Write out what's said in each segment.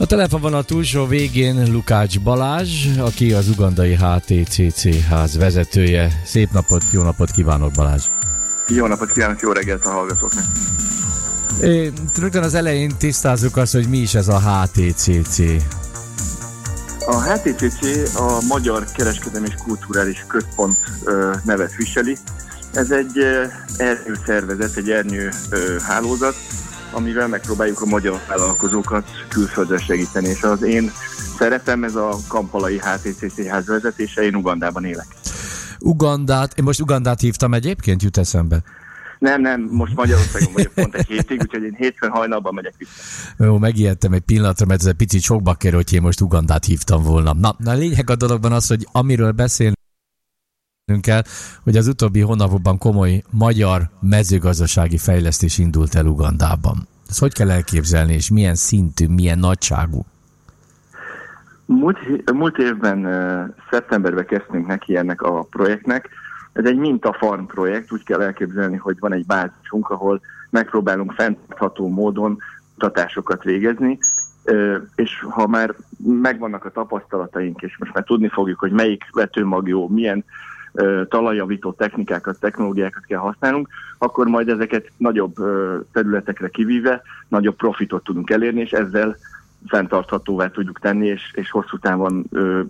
A telefon a túlsó végén Lukács Balázs, aki az ugandai HTCC ház vezetője. Szép napot, jó napot kívánok, Balázs! Jó napot kívánok, jó reggelt a hallgatóknak! Rögtön az elején tisztázzuk azt, hogy mi is ez a HTCC. A HTCC a Magyar Kereskedelmi és Kulturális Központ nevet viseli. Ez egy ernyőszervezet, egy ernyőhálózat, amivel megpróbáljuk a magyar vállalkozókat külföldre segíteni. És az én szerepem ez a kampalai HTCC ház vezetése, én Ugandában élek. Én most Ugandát hívtam egyébként, jut eszembe? Nem, most Magyarországon vagyok pont egy hétig, úgyhogy én hétfőn hajnalban megyek vissza. Jó, megijedtem egy pillanatra, mert ez egy picit sokba kerül, hogy én most Ugandát hívtam volna. Na, a lényeg a dologban az, hogy amiről beszélnünk kell, hogy az utóbbi hónapokban komoly magyar mezőgazdasági fejlesztés indult el Ugandában. Ezt hogy kell elképzelni, és milyen szintű, milyen nagyságú? Múlt évben szeptemberben kezdtünk neki ennek a projektnek. Ez egy mintafarm projekt, úgy kell elképzelni, hogy van egy bázisunk, ahol megpróbálunk fenntartható módon kutatásokat végezni, és ha már megvannak a tapasztalataink, és most már tudni fogjuk, hogy melyik vetőmag jó, milyen talajjavító technikákat, technológiákat kell használnunk, akkor majd ezeket nagyobb területekre kivíve nagyobb profitot tudunk elérni, és ezzel fenntarthatóvá tudjuk tenni, és hosszú távon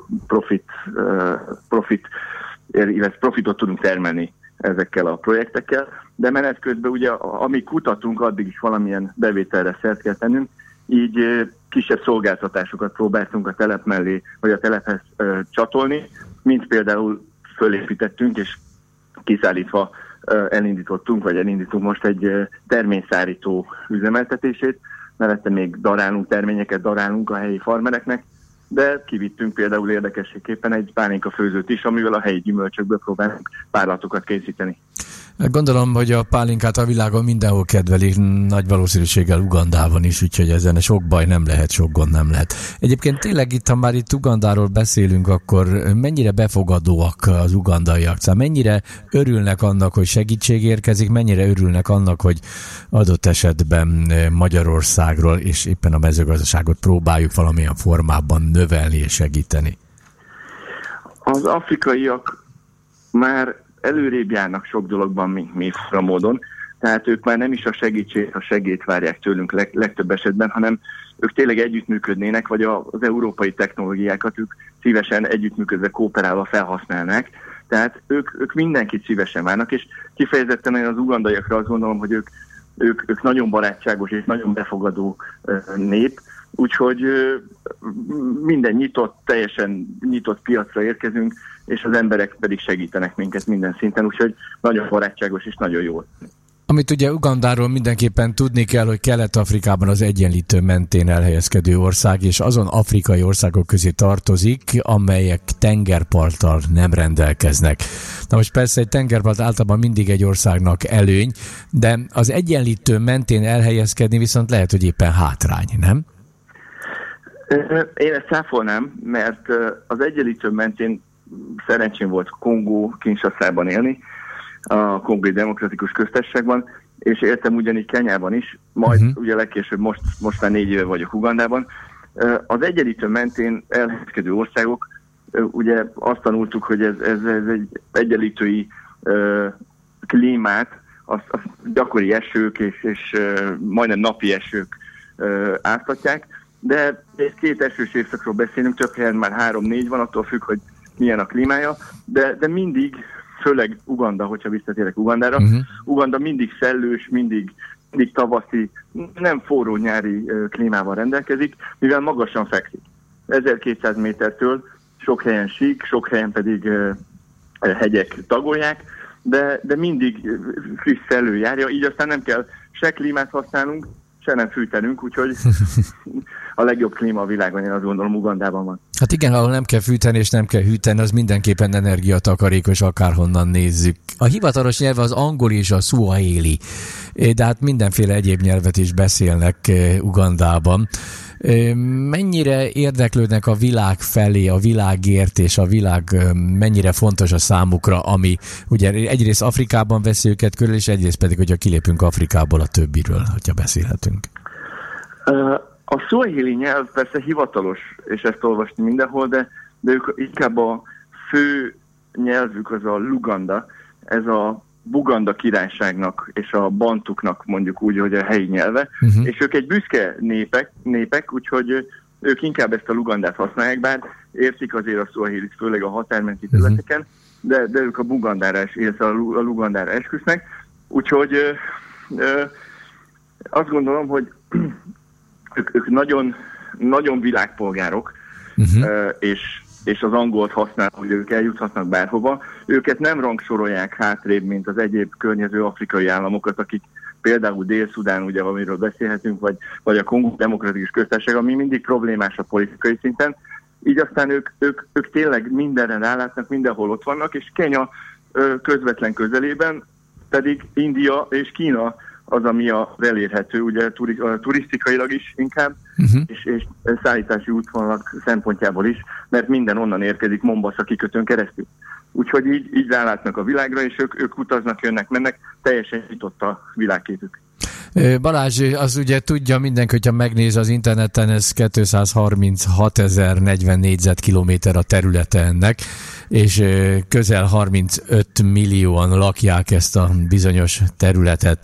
profitot tudunk termelni ezekkel a projektekkel. De menet közben ugye, amíg kutatunk, addig is valamilyen bevételre szert kell tennünk, így kisebb szolgáltatásotok próbáltunk a telep mellé, vagy a telephez csatolni, mint például fölépítettünk, és kiszállítva elindítunk most egy terményszárító üzemeltetését, mellette még terményeket darálunk a helyi farmereknek, de kivittünk például érdekességképpen egy pálinka főzőt is, amivel a helyi gyümölcsökből próbálunk párlatokat készíteni. Gondolom, hogy a pálinkát a világon mindenhol kedvelik, nagy valószínűséggel Ugandában is, úgyhogy ezen sok baj nem lehet, sok gond nem lehet. Egyébként tényleg ha már itt Ugandáról beszélünk, akkor mennyire befogadóak az ugandaiak? Szóval mennyire örülnek annak, hogy segítség érkezik, mennyire örülnek annak, hogy adott esetben Magyarországról és éppen a mezőgazdaságot próbáljuk valamilyen formában növelni és segíteni? Az afrikaiak már előrébb járnak sok dologban, mint mi módon. Tehát ők már nem is a segélyt várják tőlünk legtöbb esetben, hanem ők tényleg együttműködnének, vagy az európai technológiákat ők szívesen együttműködve, kooperálva felhasználnák. Tehát ők mindenkit szívesen várnak, és kifejezetten az ugandaiakra azt gondolom, hogy ők nagyon barátságos és nagyon befogadó nép, úgyhogy minden teljesen nyitott piacra érkezünk, és az emberek pedig segítenek minket minden szinten, úgyhogy nagyon barátságos és nagyon jó. Amit ugye Ugandáról mindenképpen tudni kell, hogy Kelet-Afrikában az egyenlítő mentén elhelyezkedő ország, és azon afrikai országok közé tartozik, amelyek tengerparttal nem rendelkeznek. Na most persze egy tengerpart általában mindig egy országnak előny, de az egyenlítő mentén elhelyezkedni viszont lehet, hogy éppen hátrány, nem? Én ezt cáfolnám, mert az egyenlítő mentén szerencsém volt Kongó Kinshaszában élni, a Kongói Demokratikus Köztársaságban, és éltem ugyanígy Kenyában is, majd ugye legkésőbb most már 4 éve vagyok Ugandában. Az egyenlítő mentén elhelyezkedő országok, ugye azt tanultuk, hogy ez egy egyenlítői klímát, az gyakori esők és majdnem napi esők áztatják, de egy 2 esős évszakról beszélünk, több helyen már 3-4 van, attól függ, hogy milyen a klímája, de mindig, főleg Uganda, hogyha visszatérek Ugandára, Uganda mindig szellős, mindig tavaszi, nem forró nyári klímával rendelkezik, mivel magasan fekszik. 1200 métertől sok helyen sík, sok helyen pedig hegyek tagolják, de mindig friss szellő járja, így aztán nem kell se klímát használnunk, se nem fűtenünk, úgyhogy a legjobb klíma a világon, én azt gondolom, Ugandában van. Hát igen, ahol nem kell fűteni és nem kell hűteni, az mindenképpen energiatakarékos, akárhonnan nézzük. A hivatalos nyelve az angol és a szuahili, de hát mindenféle egyéb nyelvet is beszélnek Ugandában. Mennyire érdeklődnek a világ felé, a világért, és a világ mennyire fontos a számukra, ami ugye egyrészt Afrikában veszi őket körül, és egyrészt pedig, hogyha kilépünk Afrikából a többiről, hogyha beszélhetünk. A szuahili nyelv persze hivatalos, és ezt olvasni mindenhol, de ők inkább a fő nyelvük az a Luganda, ez a Buganda királyságnak és a bantuknak mondjuk úgy, hogy a helyi nyelve, és ők egy büszke népek, úgyhogy ők inkább ezt a Lugandát használják, bár értik azért a szuahilit, főleg a határmenti területeken, de ők a Bugandára, illetve a Lugandára esküsznek, úgyhogy azt gondolom, hogy ők nagyon, nagyon világpolgárok, és az angolt használnak, hogy ők eljuthatnak bárhova. Őket nem rangsorolják hátrébb, mint az egyéb környező afrikai államokat, akik például Dél-Szudán, ugye, amiről beszélhetünk, vagy a Kongó Demokratikus Köztársaság, ami mindig problémás a politikai szinten. Így aztán ők tényleg mindenre rálátnak, mindenhol ott vannak, és Kenya közvetlen közelében pedig India és Kína az, ami az elérhető, ugye turisztikailag is inkább, és szállítási útvonalak szempontjából is, mert minden onnan érkezik Mombasa kikötőn keresztül. Úgyhogy így rálátnak a világra, és ők utaznak, jönnek, mennek, teljesen nyitott a világképük. Balázs, az ugye tudja mindenki, hogyha megnéz az interneten, ez 236.040 négyzetkilométer a területe ennek, és közel 35 millióan lakják ezt a bizonyos területet.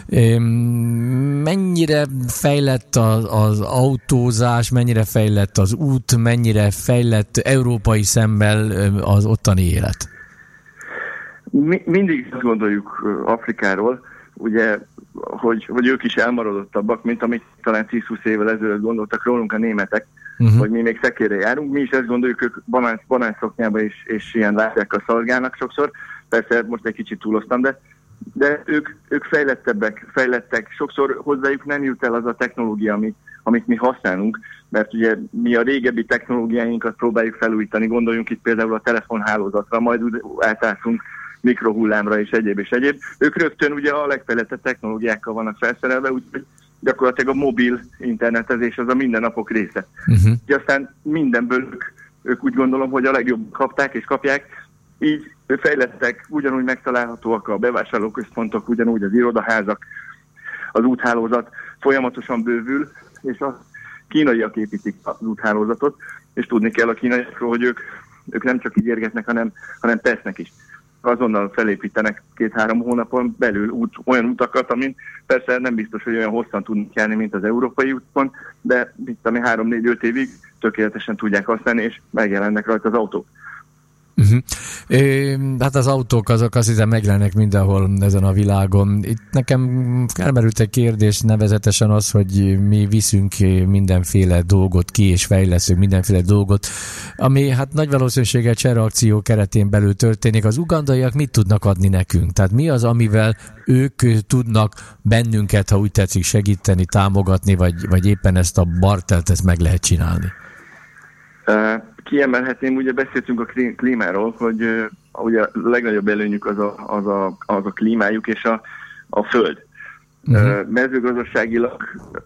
Mennyire fejlett az autózás, mennyire fejlett az út, mennyire fejlett európai szemmel az ottani élet? Mindig azt gondoljuk Afrikáról, ugye, hogy ők is elmaradottabbak, mint amit talán 10-20 évvel ezelőtt gondoltak rólunk a németek, hogy mi még szekérre járunk. Mi is ezt gondoljuk, ők banánszoknyába és ilyen látákkal szolgálnak sokszor. Persze most egy kicsit túloztam, de ők fejlettek. Sokszor hozzájuk nem jut el az a technológia, amit mi használunk, mert ugye mi a régebbi technológiáinkat próbáljuk felújítani. Gondoljunk itt például a telefonhálózatra, majd átállunk mikrohullámra és egyéb. Ők rögtön ugye a legfejlettebb technológiákkal vannak felszerelve, úgyhogy gyakorlatilag a mobil internetezés az a mindennapok része. Így aztán mindenből ők úgy gondolom, hogy a legjobb kapták és kapják, így fejlettek, ugyanúgy megtalálhatóak a bevásárlóközpontok, ugyanúgy az irodaházak, az úthálózat folyamatosan bővül, és a kínaiak építik az úthálózatot, és tudni kell a kínaiakról, hogy ők nem csak ígérgetnek, hanem tesznek is. Azonnal felépítenek 2-3 hónapon belül olyan utakat, amin persze nem biztos, hogy olyan hosszan tudnak járni, mint az európai úton, de 3-4-5 évig tökéletesen tudják használni, és megjelennek rajta az autók. Hát az autók azok azt hiszem megjelennek mindenhol ezen a világon. Itt nekem felmerült egy kérdés, nevezetesen az, hogy mi viszünk mindenféle dolgot ki, és fejleszünk mindenféle dolgot, ami hát nagy valószínűséggel csereakció keretén belül történik. Az ugandaiak mit tudnak adni nekünk? Tehát mi az, amivel ők tudnak bennünket, ha úgy tetszik, segíteni, támogatni, vagy éppen ezt a bartelt ezt meg lehet csinálni? Kiemelhetném, ugye beszéltünk a klímáról, hogy ugye a legnagyobb előnyük az a klímájuk és a föld. Mezőgazdaságilag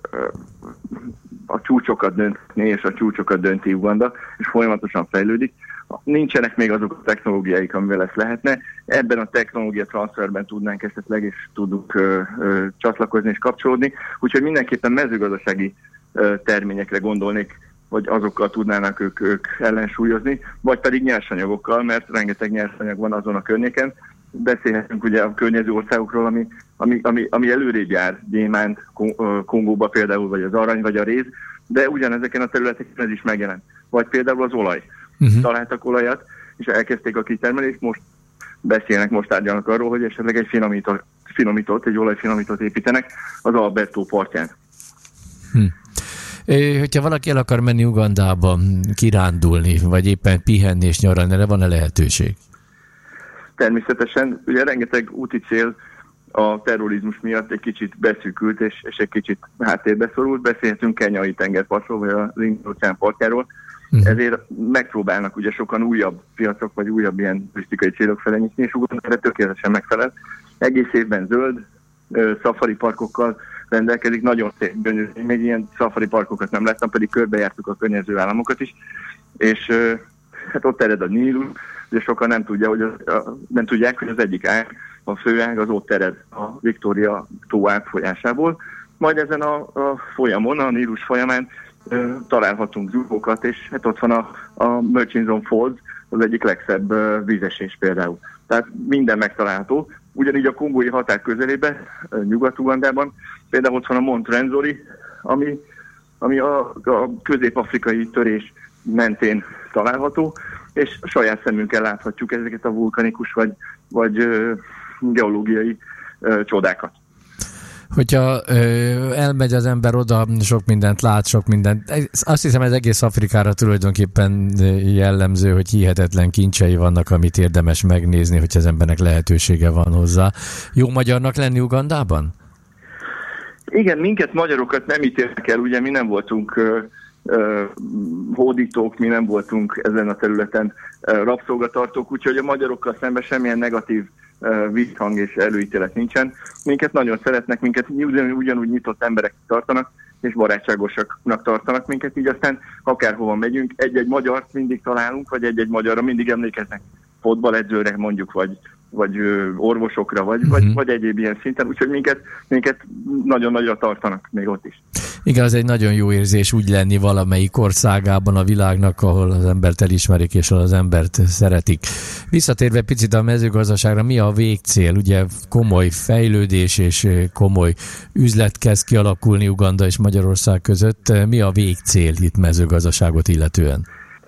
a csúcsokat döntni, és a csúcsokat dönti Uganda, és folyamatosan fejlődik. Nincsenek még azok a technológiáik, amivel ezt lehetne. Ebben a technológia transferben tudnánk esetleg, és tudunk csatlakozni és kapcsolódni. Úgyhogy mindenképpen mezőgazdasági terményekre gondolnék, vagy azokkal tudnának ők ellensúlyozni, vagy pedig nyersanyagokkal, mert rengeteg nyersanyag van azon a környéken. Beszélhetünk ugye a környező országokról, ami előrébb jár, gyémánt, Kongóba például, vagy az arany, vagy a réz, de ugyanezeken a területeken ez is megjelent. Vagy például az olaj. Találtak olajat, és elkezdték a kitermelést, most tárgyalnak arról, hogy esetleg egy egy olajfinomítót építenek az Alberto partján. Hogyha valaki el akar menni Ugandába kirándulni, vagy éppen pihenni és nyaralni, erre van-e lehetőség? Természetesen, ugye rengeteg úti cél a terrorizmus miatt egy kicsit beszűkült, és egy kicsit háttérbe szorult. Beszélhetünk kenyai tengerpartról, vagy az Indiai-óceán partjáról. Ezért megpróbálnak ugye sokan újabb piacok, vagy újabb ilyen turisztikai célok felé nyitni, és Uganda erre tökéletesen megfelel. Egész évben zöld, szafari parkokkal rendelkezik, nagyon szép, még ilyen szafari parkokat nem láttam, pedig körbejártuk a környező államokat is, és hát ott ered a Nílus, ugye sokan nem tudják, hogy az egyik ág, a főág az ott ered a Victoria tó átfolyásából, majd ezen a folyamon, a Nílus folyamán találhatunk zugókat, és hát ott van a Murchison Falls, az egyik legszebb vízesés például. Tehát minden megtalálható. Ugyanígy a kongói határ közelében, Nyugat-Ugandában, például ott van a Mont Rwenzori, ami a közép-afrikai törés mentén található, és saját szemünkkel láthatjuk ezeket a vulkanikus vagy geológiai csodákat. Hogyha elmegy az ember oda, sok mindent lát, sok mindent. Azt hiszem, ez egész Afrikára tulajdonképpen jellemző, hogy hihetetlen kincsei vannak, amit érdemes megnézni, hogy az embernek lehetősége van hozzá. Jó magyarnak lenni Ugandában? Igen, minket magyarokat nem ítélnek el, ugye mi nem voltunk hódítók, mi nem voltunk ezen a területen rabszolgatartók, úgyhogy a magyarokkal szemben semmilyen negatív visszhang és előítélet nincsen. Minket nagyon szeretnek, minket ugyanúgy nyitott emberek tartanak, és barátságosaknak tartanak minket, így aztán akárhova megyünk, egy-egy magyart mindig találunk, vagy egy-egy magyarra mindig emlékeznek, fotballedzőre mondjuk, vagy orvosokra, vagy egyéb ilyen szinten, úgyhogy minket nagyon nagyra tartanak még ott is. Igen, az egy nagyon jó érzés úgy lenni valamelyik országában a világnak, ahol az embert elismerik, és ahol az embert szeretik. Visszatérve picit a mezőgazdaságra, mi a végcél? Ugye komoly fejlődés és komoly üzlet kezd kialakulni Uganda és Magyarország között. Mi a végcél itt mezőgazdaságot illetően?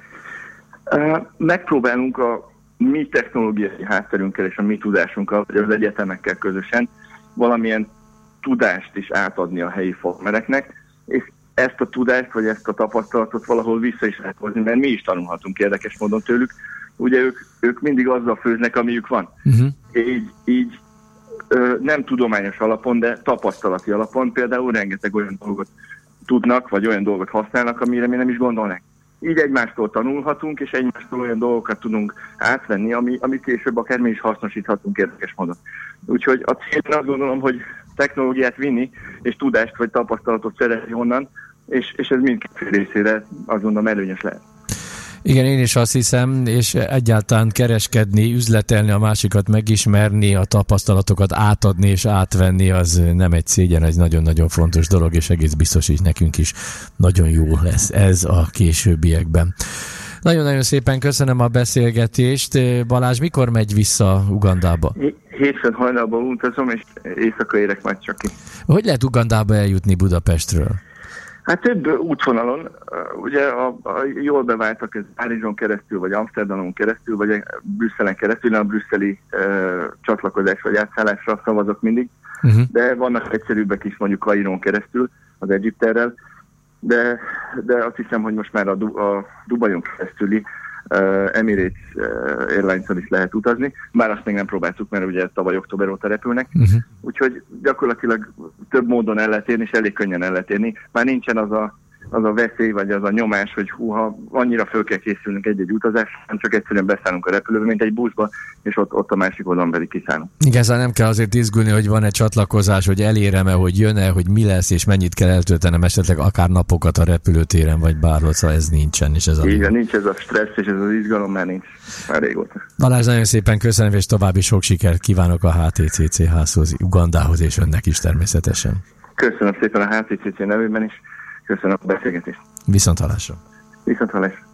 Megpróbálunk a mi technológiai hátterünkkel és a mi tudásunkkal, vagy az egyetemekkel közösen valamilyen tudást is átadni a helyi farmereknek, és ezt a tudást, vagy ezt a tapasztalatot valahol vissza is lehet hozni, mert mi is tanulhatunk érdekes módon tőlük. Ugye ők mindig azzal főznek, amiük van. Így nem tudományos alapon, de tapasztalati alapon például rengeteg olyan dolgot tudnak, vagy olyan dolgot használnak, amire mi nem is gondolnánk. Így egymástól tanulhatunk, és egymástól olyan dolgokat tudunk átvenni, amit később akár mi is hasznosíthatunk érdekes módon. Úgyhogy a cél, azt gondolom, hogy technológiát vinni, és tudást vagy tapasztalatot szerezni onnan, és ez mindkét részére azt gondolom előnyös lehet. Igen, én is azt hiszem, és egyáltalán kereskedni, üzletelni, a másikat megismerni, a tapasztalatokat átadni és átvenni, az nem egy szégyen, ez nagyon-nagyon fontos dolog, és egész biztos, hogy nekünk is nagyon jó lesz ez a későbbiekben. Nagyon-nagyon szépen köszönöm a beszélgetést. Balázs, mikor megy vissza Ugandába? Hétfőn hajnalban utazom, és éjszaka érek majd csak ki. Hogy lehet Ugandába eljutni Budapestről? Hát több útvonalon, ugye jól beváltak ez Párizson keresztül, vagy Amsterdamon keresztül, vagy Brüsszelen keresztül, a brüsszeli csatlakozás vagy átszállásra szavazok mindig, de vannak egyszerűbbek is, mondjuk Kairon keresztül, az Egyipterrel, de azt hiszem, hogy most már a Dubajon keresztüli Emirates Airlines-on is lehet utazni, bár azt még nem próbáltuk, mert ugye tavaly október óta repülnek, úgyhogy gyakorlatilag több módon el lehet érni, és elég könnyen el lehet érni. Már nincsen az a veszély, vagy az a nyomás, hogy húha, annyira föl kell készülnünk egy utazásra, nem csak egyszerűen beszállunk a repülőbe, mint egy buszba, és ott a másik oldalon pedig kiszállunk. Igazán nem kell azért izgulni, hogy van egy csatlakozás, hogy elérem-e, hogy jön-e, hogy mi lesz, és mennyit kell eltöltenem esetleg akár napokat a repülőtéren, vagy bárhol, szóval ez nincsen. És ez igen, nincs ez a stressz, és ez az izgalom már nincs már régóta. Balázs, nagyon szépen köszönöm, és további sok sikert kívánok a HTCC-házhoz, Ugandához, és önnek is természetesen. Köszönöm szépen a HTCC nevében is. Köszönöm a beszélgetést. Viszonthallásra. Viszonthallásra.